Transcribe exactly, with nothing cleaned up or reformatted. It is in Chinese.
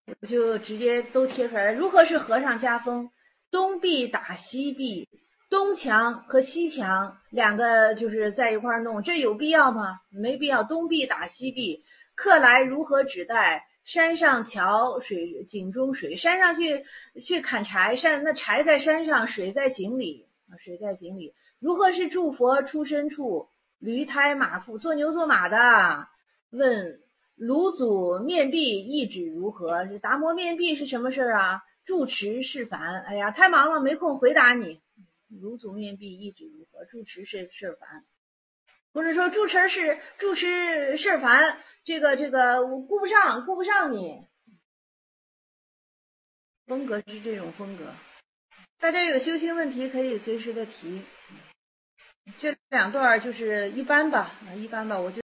我就直接都贴出来了。如何是和尚家风？东壁打西壁，东墙和西墙两个就是在一块弄，这有必要吗？没必要。东壁打西壁，客来如何指待？山上桥，水井中水。山上去去砍柴，山那柴在山上，水在井里啊，水在井里。如何是祝佛出身处？驴胎马腹，做牛做马的。问卢祖面壁意旨如何？这达摩面壁是什么事啊？住持是凡。哎呀，太忙了，没空回答你。卢祖面壁意旨如何？住持是事烦。不是说住持是住持事烦，这个这个我顾不上，顾不上你。风格是这种风格，大家有修行问题可以随时的提。这两段就是一般吧，一般吧，我就。